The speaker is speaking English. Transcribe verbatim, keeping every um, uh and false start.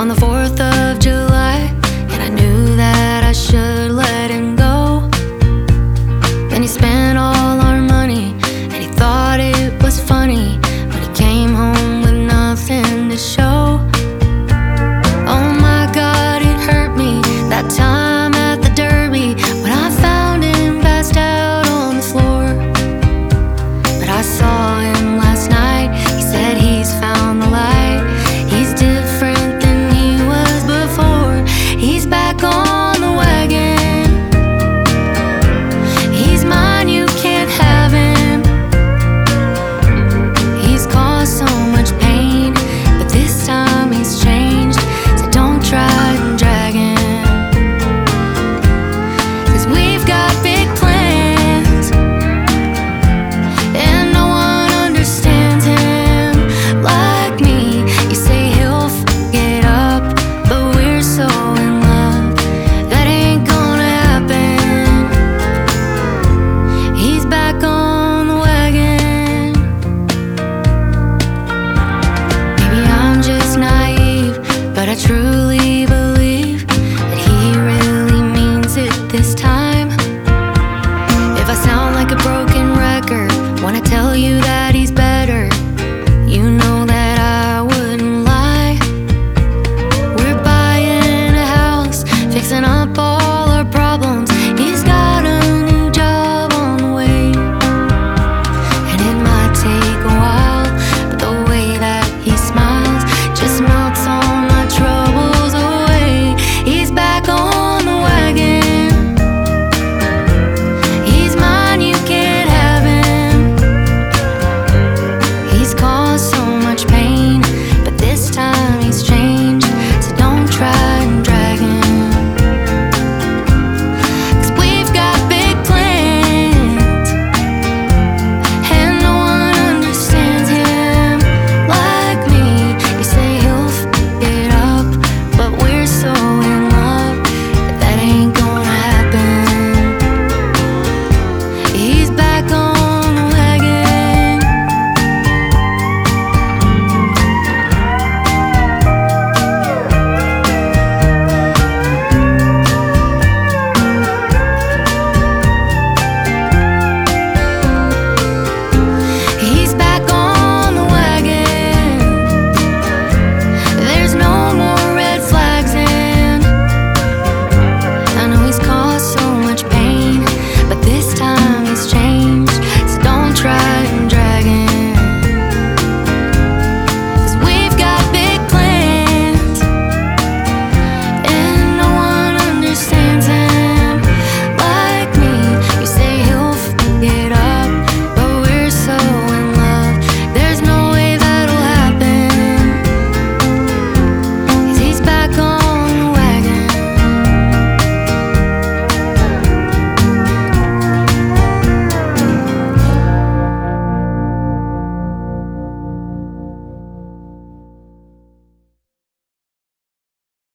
on the fourth of July, and I knew that I should let him go. Then he spent all our money, and he thought it was funny, but he came home with nothing to show. Oh my God, it hurt me that time at the Derby when I found him passed out on the floor. But I saw him last night, he said he's found the light. He's different than he was before. He's back on the wagon. He's mine, you can't have him. He's caused so much pain, but this time he's changed, so don't try and drag him. 'Cause we've got big plans, and no one understands him like me. You say he'll get up, but we're so in love, that ain't gonna happen. He's back on the wagon. Maybe I'm just naive, but I truly believe that he really means it this time. If I sound like a broken record, wanna tell you that he's back